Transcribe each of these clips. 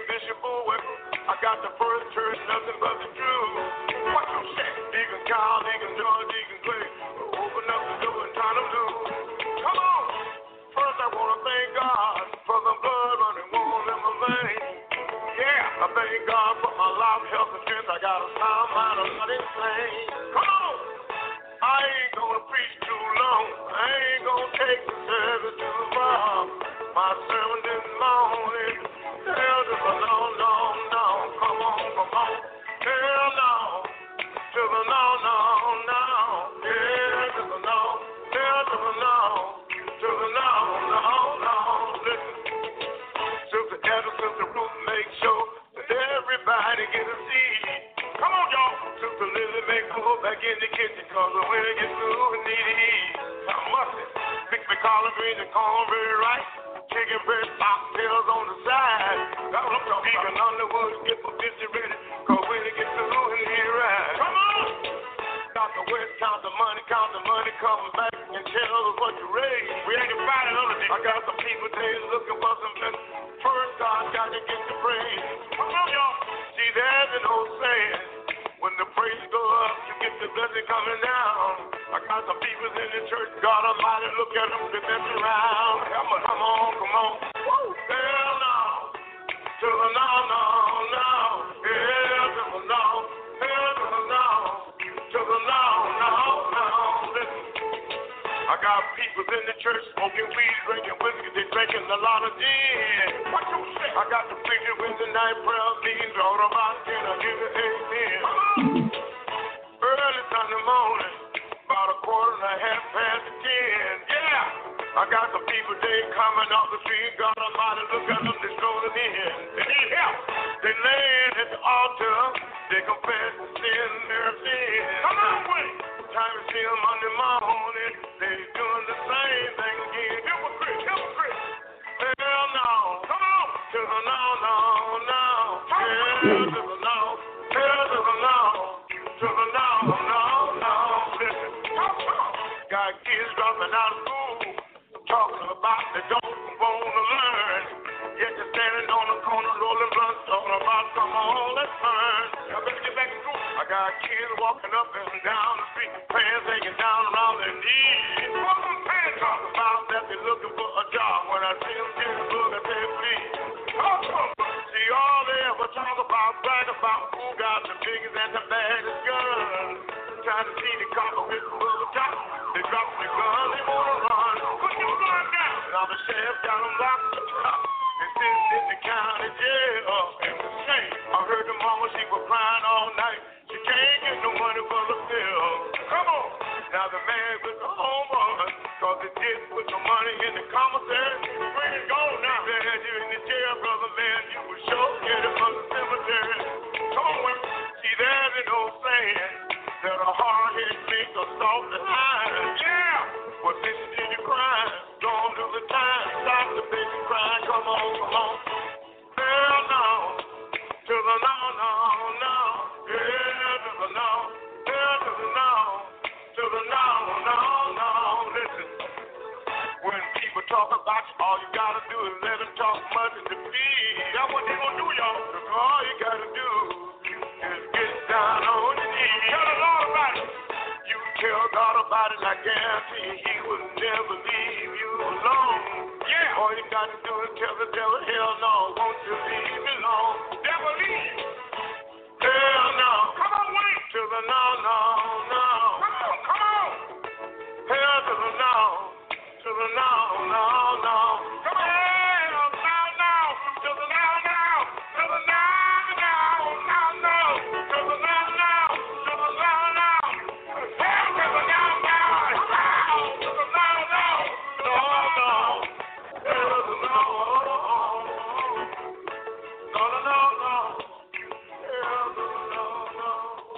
Bishop Bowie. I got the first church, nothing but the truth. What you say? Deacon Kyle, Deacon George, Deacon Clay. Open up the door and turn them loose. Come on. First I want to thank God for the blood running warm in my veins. Yeah, I thank God for my life, health, and strength. I got a sound mind, I'm not insane. Come on. I ain't gonna preach too long. I ain't gonna take the service too far. My sermon this morning, hell to the no, no, no. Come on, come on. Hell no. To the no, no, no. Hell to the no. Hell to the no. To the no, no, no. Listen. Sister Edna, Sister Ruth, make sure that everybody get a seat. Come on, y'all. Sister Lily, make move back in the kitchen, cause when it gets through, we need to eat. I must fix me collard greens and cornbread rice. Chicken breast, oxtails on the side. Deacon Underwood, get my biscuit ready, cause when it gets through, we need to ride. Come on. Dr. West, count the money, come back and tell us what you raised. We ain't divided on the I got some people today looking for some blessing. First, God got to get the praise. Come on, y'all. See, there's an old saying. When the praise go up, you get the blessing coming down. I got some people in the church, God Almighty, look at them, spin them around. Come on. Woo. Hell no. To the no, no, no. Hell to the no. Hell to the no. To the no, no, no. Listen. I got people in the church smoking weed, drinking whiskey, they drinking a lot of gin. What you say? I got the preacher Wednesday night prayer meetings, all about dinner, give it amen. Early Sunday morning, about 10:15. Yeah. I got some people, they coming off the street, God Almighty, look at them, they strolling in. They need help. They laying at the altar, they confess the sin, their sin. Come on, wait. Time to see them Monday morning, they doing the same thing again. Hypocrite. Hell no. Come on. To the no, no, no. Hell to the no. Hell to the no. To the no, no, no. Listen. Got kids dropping out of school, talking about they don't want to learn. Yet they're standing on the corner, rolling blunts, talking about, come on, let's learn. I better get back to school. I got kids walking up and down the street, pants hanging down around their knees. What them pants talk about that they're looking for a job. When I see them get the book, I say, please. See, all they ever talk about, brag about who got the biggest and the baddest guns. Trying to see the copper with the bullet top. They drop the gun, they wanna run. Put your gun down. Now the sheriff got them locked up. They sit in the county jail. And the shame. I heard the mama, she was crying all night. She can't get no money for the bill. Come on. Now the man with the homeboy, cause they did put no money in the commissary. Bring it gone now. They had you in the jail, brother, man. You were sure get it from the cemetery. Come on, women. See, there's an old saying that a hard head makes a soft and iron. Yeah. But this did you crying? Don't do the time. Stop the baby crying. Come on. Hell no. To the no, no, no. Hell to the no. Hell to the no. To the no, no, no. Listen. When people talk about you, all you gotta do is let them talk much and defeat. That's what they gonna do, y'all. Cause all you gotta do is get down on your knees. Tell the Lord about it. You tell God about it, I guarantee He will never leave you alone. Yeah. All you gotta do is tell the devil, hell no, won't you leave me alone? Devil leave. Hell no. Come on, wait. To the no, no, no. Come on. Hell to the no. To the no, no, no. Come on. Hell, no, no. To the no, no. To the no, no, no, no. To the no, no. To the no, no. Hell to the no, no. To the no, no. No, no. Hell to the no. No, no, no, no. Hell to the no, no.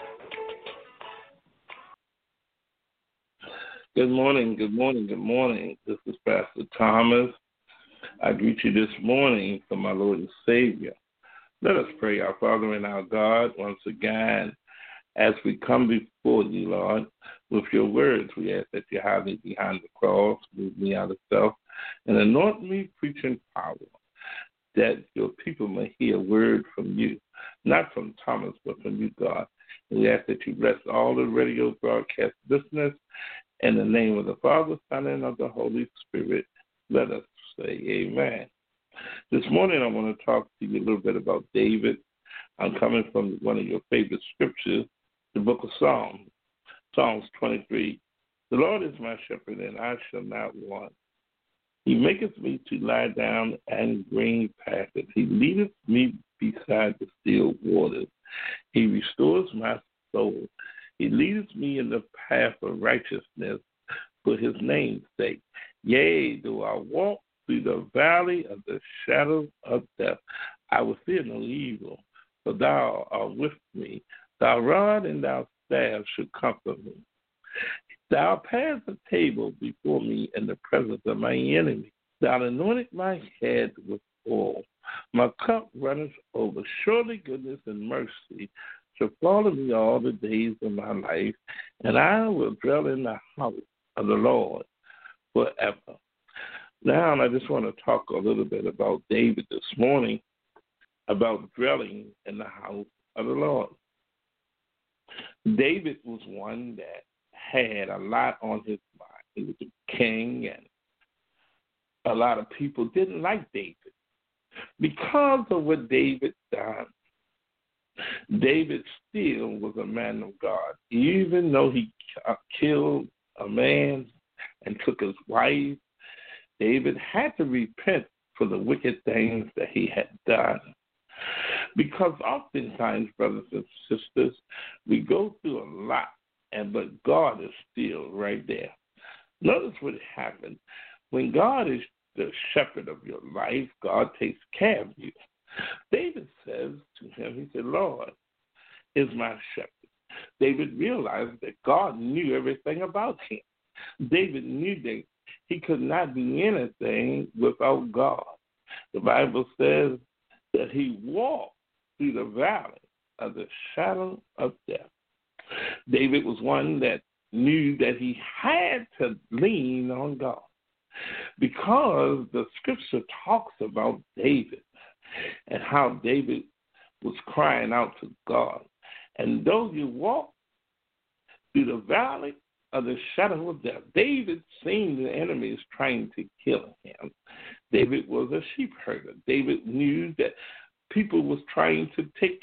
Good morning. This is Pastor Thomas. I greet you this morning for my Lord and Savior. Let us pray, our Father and our God, once again, as we come before you, Lord, with your words. We ask that you hide me behind the cross, move me out of self, and anoint me preaching power. that your people may hear a word from you, not from Thomas, but from you, God. And we ask that you bless all the radio broadcast listeners in the name of the Father, Son, and of the Holy Spirit. Let us say amen. This morning I want to talk to you a little bit about David. I'm coming from one of your favorite scriptures, the book of Psalms, Psalms 23. The Lord is my shepherd, and I shall not want. He maketh me to lie down in green pastures. He leadeth me beside the still waters. He restores my soul. He leadeth me in the path of righteousness for his name's sake. Yea, though I walk through the valley of the shadow of death, I will fear no evil, for thou art with me. Thy rod and thy staff should comfort me. Thou hast a table before me in the presence of my enemy. Thou anointed my head with oil. My cup runneth over. Surely goodness and mercy shall follow me all the days of my life, and I will dwell in the house of the Lord forever. Now, I just want to talk a little bit about David this morning, about dwelling in the house of the Lord. David was one that had a lot on his mind. He was a king, and a lot of people didn't like David because of what David done. David still was a man of God, even though he killed a man and took his wife. David had to repent for the wicked things that he had done. Because oftentimes, brothers and sisters, we go through a lot, but God is still right there. Notice what happened. When God is the shepherd of your life, God takes care of you. David says to him, he said, Lord is my shepherd. David realized that God knew everything about him. David knew that he could not do anything without God. The Bible says that he walked through the valley of the shadow of death. David was one that knew that he had to lean on God because the scripture talks about David and how David was crying out to God. And though you walk through the valley of the shadow of death, David seen the enemies trying to kill him. David was a sheep herder. David knew that people was trying to take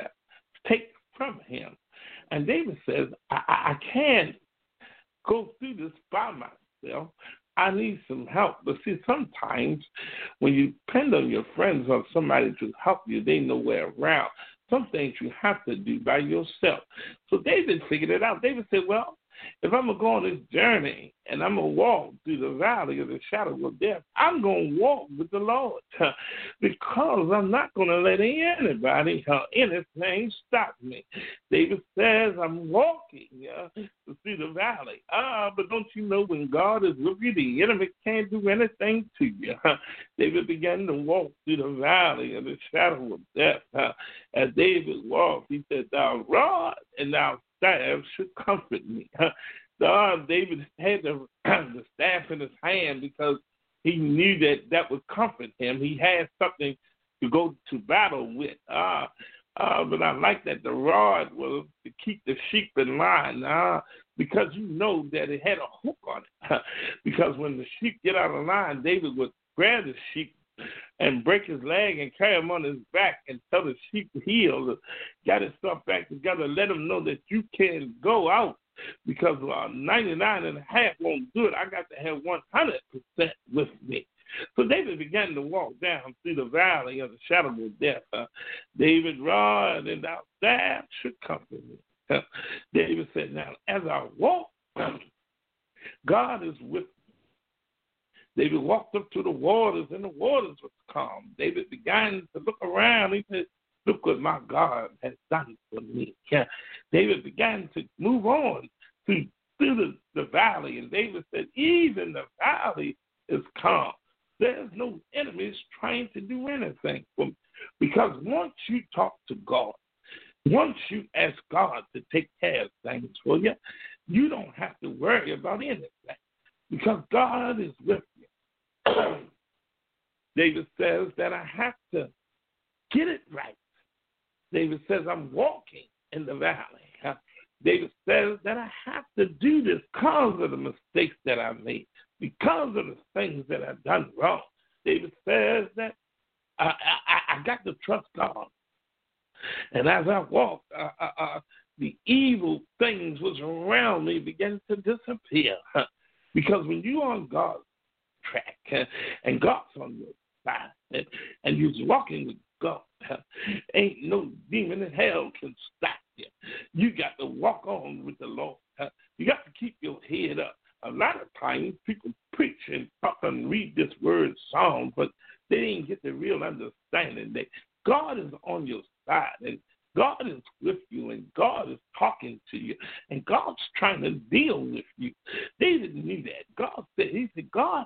from him. And David says, I can't go through this by myself. I need some help. But see, sometimes when you depend on your friends or somebody to help you, they know where around. Some things you have to do by yourself. So David figured it out. David said, well, if I'm going to go on this journey and I'm going to walk through the valley of the shadow of death, I'm going to walk with the Lord because I'm not going to let anybody or anything stop me. David says, I'm walking through the valley. But don't you know when God is with you, the enemy can't do anything to you. David began to walk through the valley of the shadow of death. As David walked, he said, thou rod and thou staff should comfort me. David had the staff in his hand because he knew that would comfort him. He had something to go to battle with. But I like that the rod was to keep the sheep in line because you know that it had a hook on it. Because when the sheep get out of line, David would grab the sheep and break his leg and carry him on his back until the sheep healed, got himself back together, let him know that you can go out because 99.5 won't do it. I got to have 100% with me. So David began to walk down through the valley of the shadow of death. David rod and thou staff should comfort me. David said, now, as I walk, God is with me. David walked up to the waters, and the waters were calm. David began to look around. He said, look what my God has done for me. David began to move on through the valley, and David said, even the valley is calm. There's no enemies trying to do anything for me. Because once you talk to God, once you ask God to take care of things for you, you don't have to worry about anything because God is with you. David says that I have to get it right. David says I'm walking in the valley. David says that I have to do this because of the mistakes that I made, because of the things that I've done wrong. David says that I got to trust God. And as I walked, the evil things was around me began to disappear. Because when you're on God's track and God's on your side and you're walking with God, ain't no demon in hell can stop you. You got to walk on with the Lord. You got to keep your head up. A lot of times people preach and talk and read this word song, but they didn't get the real understanding that God is on your side and God is with you and God is talking to you and God's trying to deal with you. David knew that. God said, he said, God,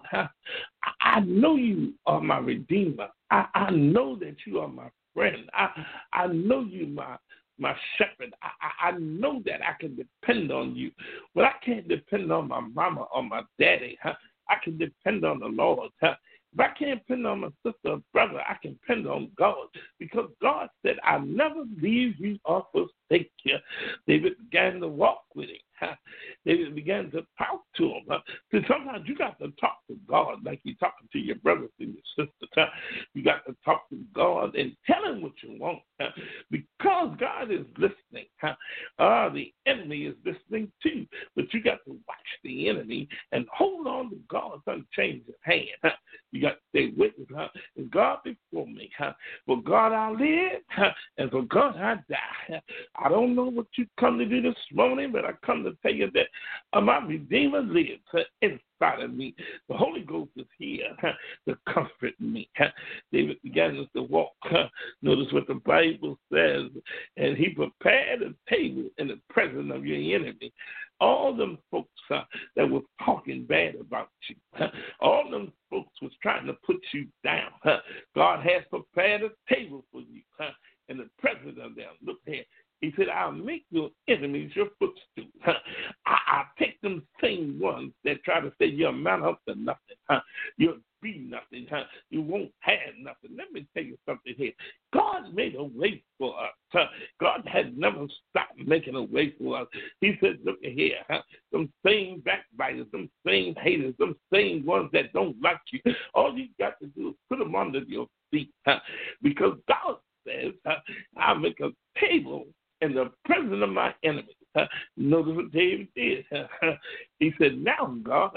I know you are my redeemer. I know that you are my friend. I know you my shepherd. I know that I can depend on you. But I can't depend on my mama or my daddy. I can depend on the Lord. If I can't depend on my sister or brother, I can depend on God. Because God said, I'll never leave you or forsake you. David began to walk with him. David began to talk to him. So sometimes you got to talk to God like you're talking to your brothers and your sisters. You got to talk to God and tell him what you want. Because God is listening. The enemy is listening too. But you got to watch the enemy and hold on to God's unchanging hand. You got to stay with him. And God before me. For God I live, and for God I die. I don't know what you come to do this morning, but I come to tell you that my Redeemer lives inside of me. The Holy Ghost is here to comfort me. David began to walk. Notice what the Bible says. And he prepared a table in the presence of your enemy. All them folks that were talking bad about you, all them folks was trying to put you down. God has prepared a table for you in the presence of them. Look here. He said, I'll make your enemies your footstool. I'll take them same ones that try to say you'll amount up to nothing. You'll be nothing. You won't have nothing. Let me tell you something here. God made a way for us. God has never stopped making a way for us. He said, look here, them same backbiters, them same haters, them same ones that don't like you. All you got to do is put them under your feet. Because God says, I'll make a table in the presence of my enemies. Notice what David did. He said, now, God,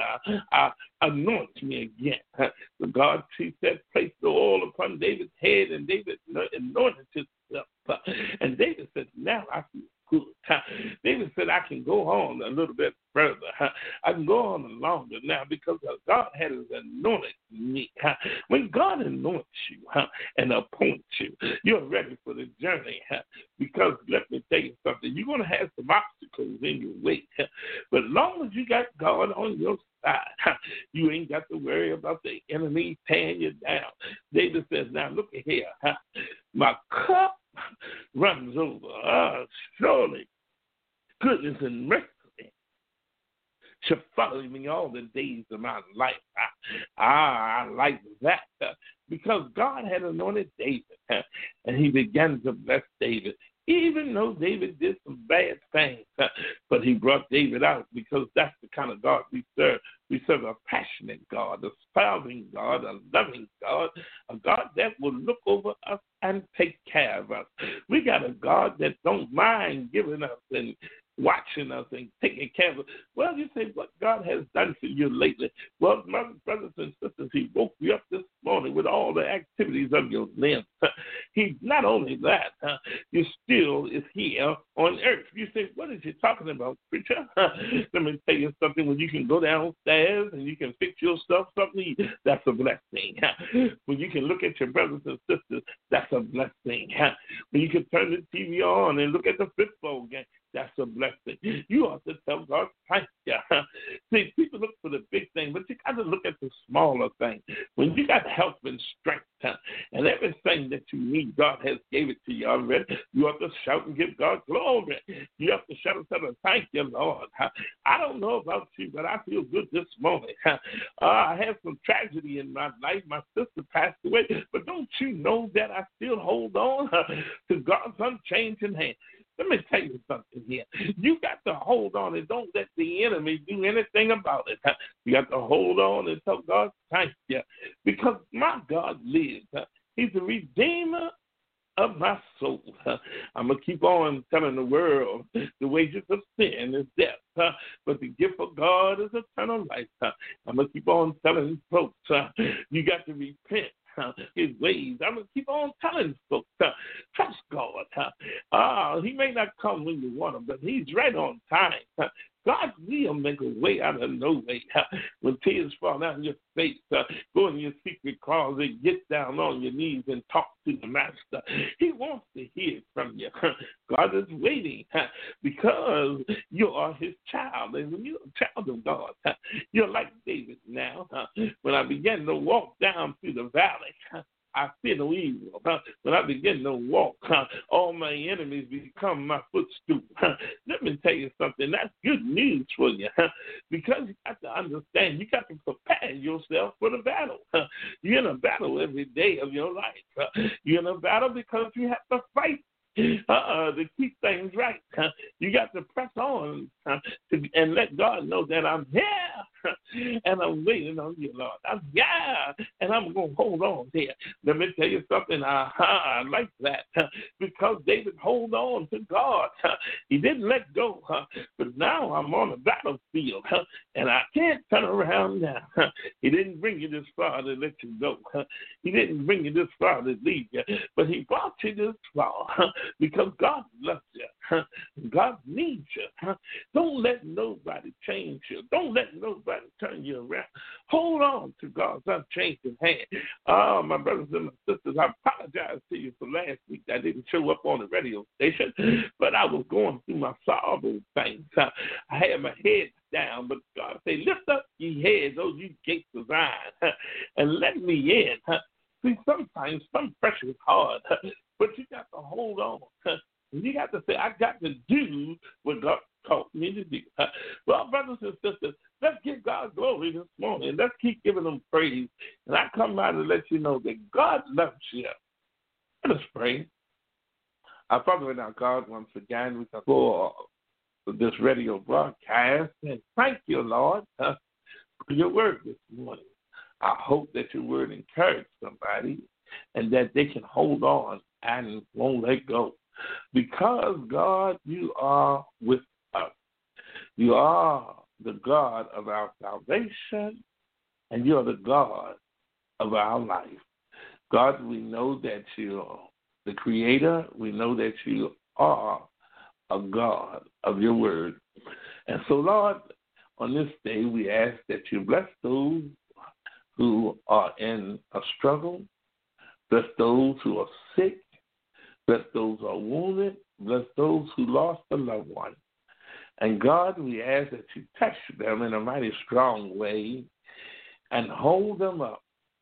anoint me again. So God, he said, place the oil upon David's head, and David anointed himself. And David said, now I feel good. David said, I can go on a little bit further. I can go on longer now because God has anointed me. When God anoints you and appoints you, you're ready for the journey. Because let me tell you something, you're going to have some obstacles in your way. But as long as you got God on your side, you ain't got to worry about the enemy tearing you down. David says, now look at here. My cup runs over. Surely goodness and mercy shall follow me all the days of my life. I like that because God had anointed David, and he began to bless David. Even though David did some bad things, but he brought David out because that's the kind of God we serve. We serve a passionate God, a spousing God, a loving God, a God that will look over us and take care of us. We got a God that don't mind giving us and watching us and taking care of us. Well, you say, what God has done for you lately? Well, my brothers and sisters, he woke you up this morning with all the activities of your limbs. He not only that, you still is here on earth. You say, what is you talking about, preacher? Let me tell you something. When you can go downstairs and you can fix your stuff, something, that's a blessing. When you can look at your brothers and sisters, that's a blessing. When you can turn the TV on and look at the football game, that's a blessing. You ought to tell God, thank you. See, people look for the big thing, but you got to look at the smaller thing. When you got health and strength and everything everything that you need, God has gave it to you already. You have to shout and give God glory. You have to shout and tell him, thank you, Lord. I don't know about you, but I feel good this morning. I had some tragedy in my life. My sister passed away, but don't you know that I still hold on to God's unchanging hand? Let me tell you something here. You got to hold on and don't let the enemy do anything about it. You got to hold on and tell God, thank you, because my God lives. He's the redeemer of my soul. I'm going to keep on telling the world the wages of sin is death, but the gift of God is eternal life. I'm going to keep on telling folks, you got to repent his ways. I'm going to keep on telling folks, trust God. He may not come when you want him, but he's right on time. God will make a way out of no way. When tears fall down your face, go in your secret closet, get down on your knees and talk to the Master. He wants to hear from you. God is waiting because you are his child. And when you're a child of God, you're like David now. When I began to walk down through the valley, I fear no evil. When I begin to walk, all my enemies become my footstool. Let me tell you something. That's good news for you, because you got to understand, you got to prepare yourself for the battle. You're in a battle every day of your life. You're in a battle because you have to fight to keep things right. You got to press on and let God know that I'm here and I'm waiting on you, Lord. I'm here and I'm going to hold on there. Let me tell you something. I like that because David hold on to God. He didn't let go, but now I'm on the battlefield and I can't turn around now. He didn't bring you this far to let you go. He didn't bring you this far to leave you, but he brought you this far because God loves you. God needs you. Don't let nobody change you. Don't let nobody turn you around. Hold on to God's unchanging hand. My brothers and my sisters, I apologize to you for last week. I didn't show up on the radio station, but I was going through my sorrow things. I had my head down, but God said, lift up ye heads, those you gates of Zion, and let me in. See, sometimes some pressure is hard, but you got to hold on. You got to say, I got to do what God taught me to do. Well, brothers and sisters, let's give God glory this morning. Let's keep giving him praise. And I come by to let you know that God loves you. Let us pray. Our Father and our God, once again, we come for this radio broadcast. And thank you, Lord, for your word this morning. I hope that your word encouraged somebody and that they can hold on and won't let go. Because, God, you are with us. You are the God of our salvation, and you are the God of our life. God, we know that you are the creator. We know that you are a God of your word. And so, Lord, on this day, we ask that you bless those who are in a struggle, bless those who are sick, bless those who are wounded, bless those who lost a loved one. And God, we ask that you touch them in a mighty strong way and hold them up.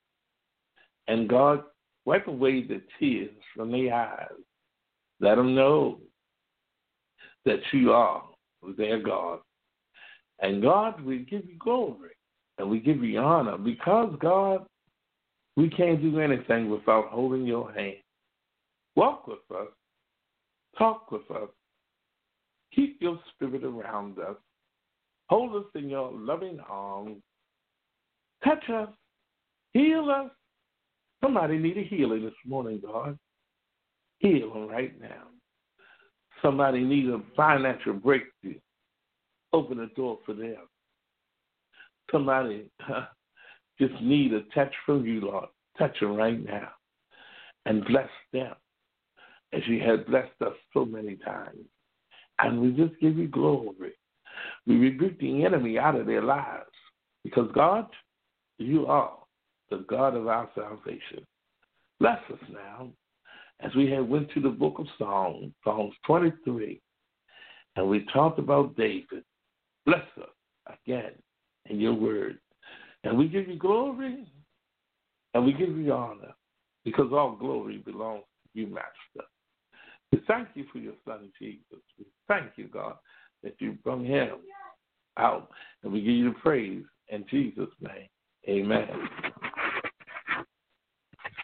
And God, wipe away the tears from their eyes. Let them know that you are their God. And God, we give you glory and we give you honor because, God, we can't do anything without holding your hand. Walk with us. Talk with us. Keep your spirit around us. Hold us in your loving arms. Touch us. Heal us. Somebody need a healing this morning, God. Heal them right now. Somebody need a financial breakthrough. Open the door for them. Somebody just need a touch from you, Lord. Touch them right now and bless them as you have blessed us so many times. And we just give you glory. We rebuke the enemy out of their lives because, God, you are the God of our salvation. Bless us now as we have went to the book of Psalms, Psalms 23, and we talked about David. Bless us again in your word. And we give you glory and we give you honor because all glory belongs to you, Master. We thank you for your son, Jesus. We thank you, God, that you brought him out, and we give you the praise in Jesus' name. Amen.